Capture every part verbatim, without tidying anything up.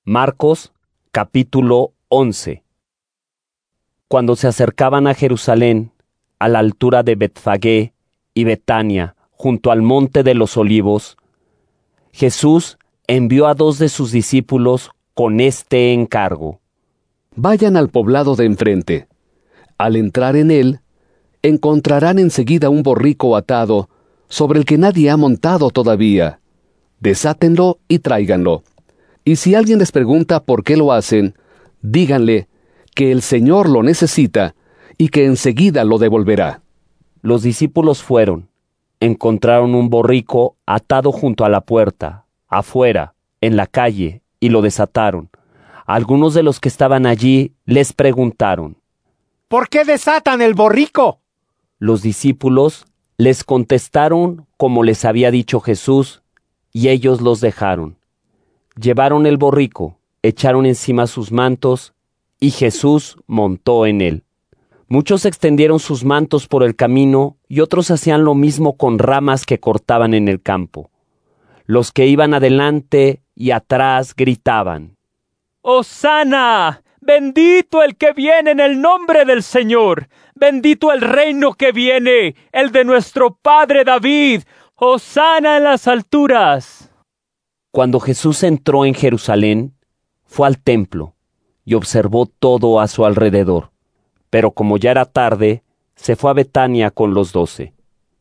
Marcos, capítulo once. Cuando se acercaban a Jerusalén, a la altura de Betfagé y Betania, junto al monte de los Olivos, Jesús envió a dos de sus discípulos con este encargo: Vayan al poblado de enfrente. Al entrar en él, encontrarán enseguida un borrico atado, sobre el que nadie ha montado todavía. Desátenlo y tráiganlo. Y si alguien les pregunta por qué lo hacen, díganle que el Señor lo necesita y que enseguida lo devolverá. Los discípulos fueron, encontraron un borrico atado junto a la puerta, afuera, en la calle, y lo desataron. Algunos de los que estaban allí les preguntaron: ¿Por qué desatan el borrico? Los discípulos les contestaron como les había dicho Jesús, y ellos los dejaron. Llevaron el borrico, echaron encima sus mantos, y Jesús montó en él. Muchos extendieron sus mantos por el camino, y otros hacían lo mismo con ramas que cortaban en el campo. Los que iban adelante y atrás gritaban: ¡Hosana! ¡Bendito el que viene en el nombre del Señor! ¡Bendito el reino que viene, el de nuestro padre David! ¡Hosana en las alturas! Cuando Jesús entró en Jerusalén, fue al templo y observó todo a su alrededor. Pero como ya era tarde, se fue a Betania con los doce.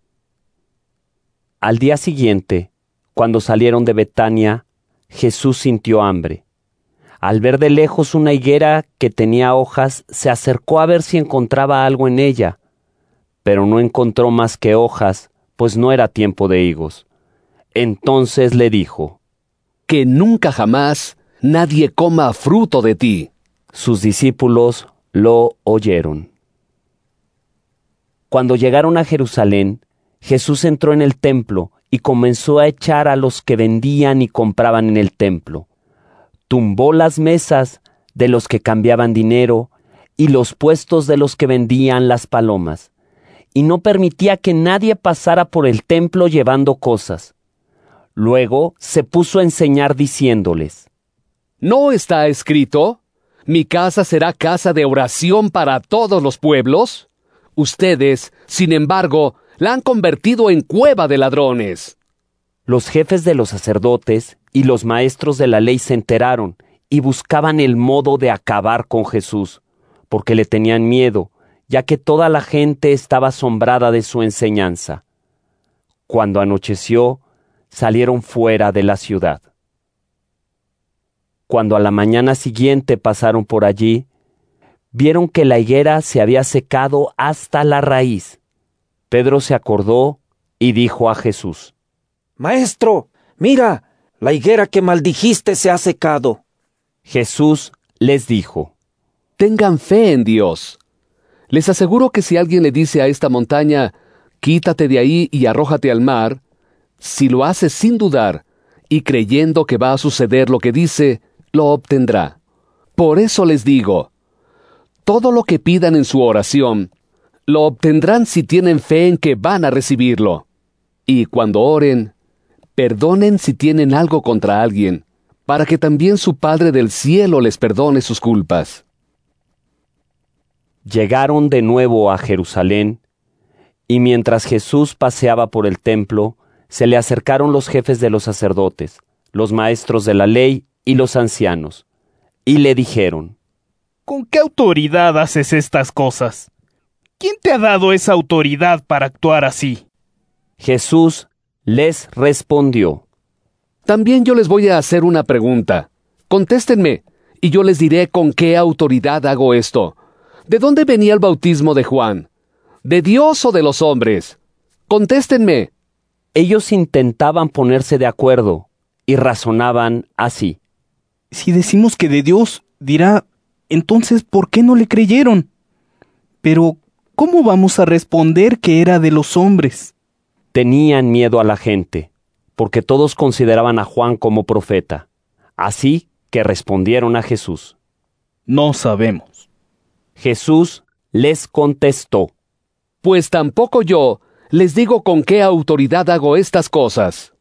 Al día siguiente, cuando salieron de Betania, Jesús sintió hambre. Al ver de lejos una higuera que tenía hojas, se acercó a ver si encontraba algo en ella, pero no encontró más que hojas, pues no era tiempo de higos. Entonces le dijo: Que nunca jamás nadie coma fruto de ti. Sus discípulos lo oyeron. Cuando llegaron a Jerusalén, Jesús entró en el templo y comenzó a echar a los que vendían y compraban en el templo. Tumbó las mesas de los que cambiaban dinero y los puestos de los que vendían las palomas, y no permitía que nadie pasara por el templo llevando cosas. Luego se puso a enseñar diciéndoles: ¿No está escrito: mi casa será casa de oración para todos los pueblos? Ustedes, sin embargo, la han convertido en cueva de ladrones. Los jefes de los sacerdotes y los maestros de la ley se enteraron y buscaban el modo de acabar con Jesús, porque le tenían miedo, ya que toda la gente estaba asombrada de su enseñanza. Cuando anocheció, salieron fuera de la ciudad. Cuando a la mañana siguiente pasaron por allí, vieron que la higuera se había secado hasta la raíz. Pedro se acordó y dijo a Jesús: Maestro, mira, la higuera que maldijiste se ha secado. Jesús les dijo: Tengan fe en Dios. Les aseguro que si alguien le dice a esta montaña: quítate de ahí y arrójate al mar, si lo hace sin dudar y creyendo que va a suceder lo que dice, lo obtendrá. Por eso les digo, todo lo que pidan en su oración, lo obtendrán si tienen fe en que van a recibirlo. Y cuando oren, perdonen si tienen algo contra alguien, para que también su Padre del cielo les perdone sus culpas. Llegaron de nuevo a Jerusalén, y mientras Jesús paseaba por el templo, se le acercaron los jefes de los sacerdotes, los maestros de la ley y los ancianos, y le dijeron: ¿Con qué autoridad haces estas cosas? ¿Quién te ha dado esa autoridad para actuar así? Jesús les respondió: También yo les voy a hacer una pregunta. Contéstenme, y yo les diré con qué autoridad hago esto. ¿De dónde venía el bautismo de Juan? ¿De Dios o de los hombres? Contéstenme. Ellos intentaban ponerse de acuerdo y razonaban así: Si decimos que de Dios, dirá, entonces, ¿por qué no le creyeron? Pero, ¿cómo vamos a responder que era de los hombres? Tenían miedo a la gente, porque todos consideraban a Juan como profeta. Así que respondieron a Jesús: No sabemos. Jesús les contestó: Pues tampoco yo les digo con qué autoridad hago estas cosas.